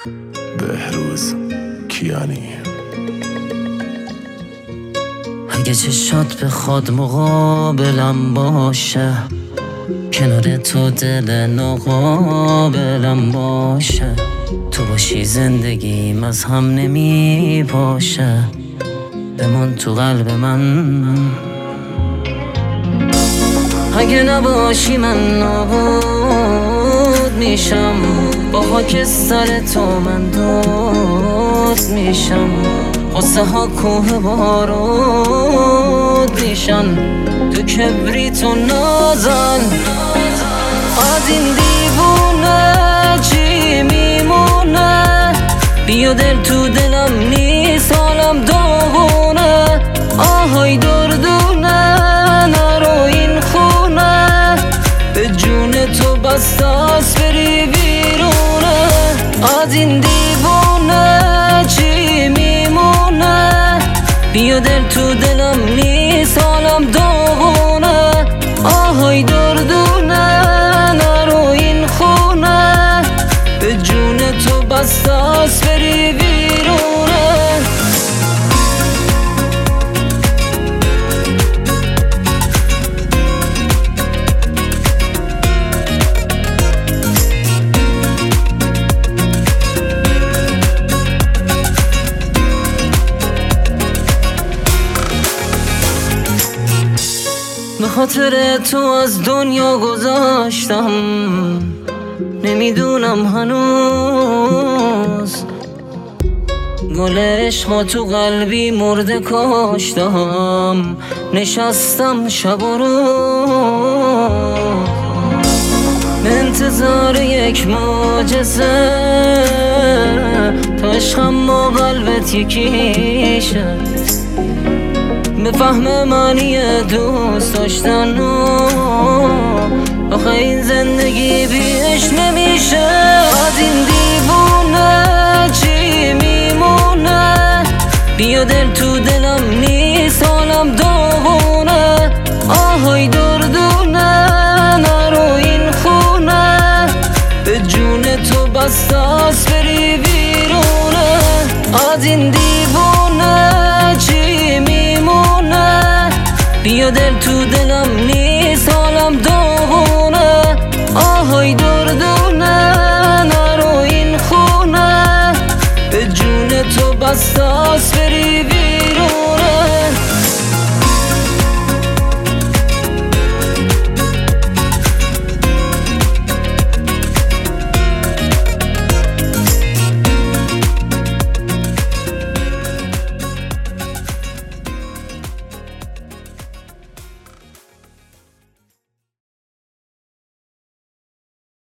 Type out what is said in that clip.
بهروز کیانی. اگه چشات بخواد مقابلم باشه، کنار تو دل ناقابلم باشه، تو باشی زندگیم از هم نمی باشه، بمان تو قلب من. اگه نباشی من نابود میشم، با خاک سر تو من دود میشم، قصه ها کوه بارود میشن، تو کبریت و نازن. از این دیوونه چی میمونه؟ بیا دل تو دلم نیست، حالم داغونه، آهای دردونه، نرو این خونه، به جون تو بس دست بری بیرونه. از این دیوونه چی میمونه؟ بیا دل تو دلم نیست، حالم داغونه، آهای دردونه، نرو این خونه، به جون تو بس دست بری بیرونه. به خاطر تو از دنیا گذاشتم، نمیدونم هنوز گل عشق تو قلبی مرده کاشتم، نشستم شب و روز به انتظار یک معجزه، تا عشقم با قلبت یکیشه، بفهم معنی دوست داشتن. آخه این زندگی بیش نمیشه. از این دیوونه چی میمونه؟ بیا دل تو دلم نیست، حالم داغونه، آهای دردونه، نرو این خونه، به جون تو بس دست بری بیرونه. از این دیوونه چی میمونه؟ بیا دل تو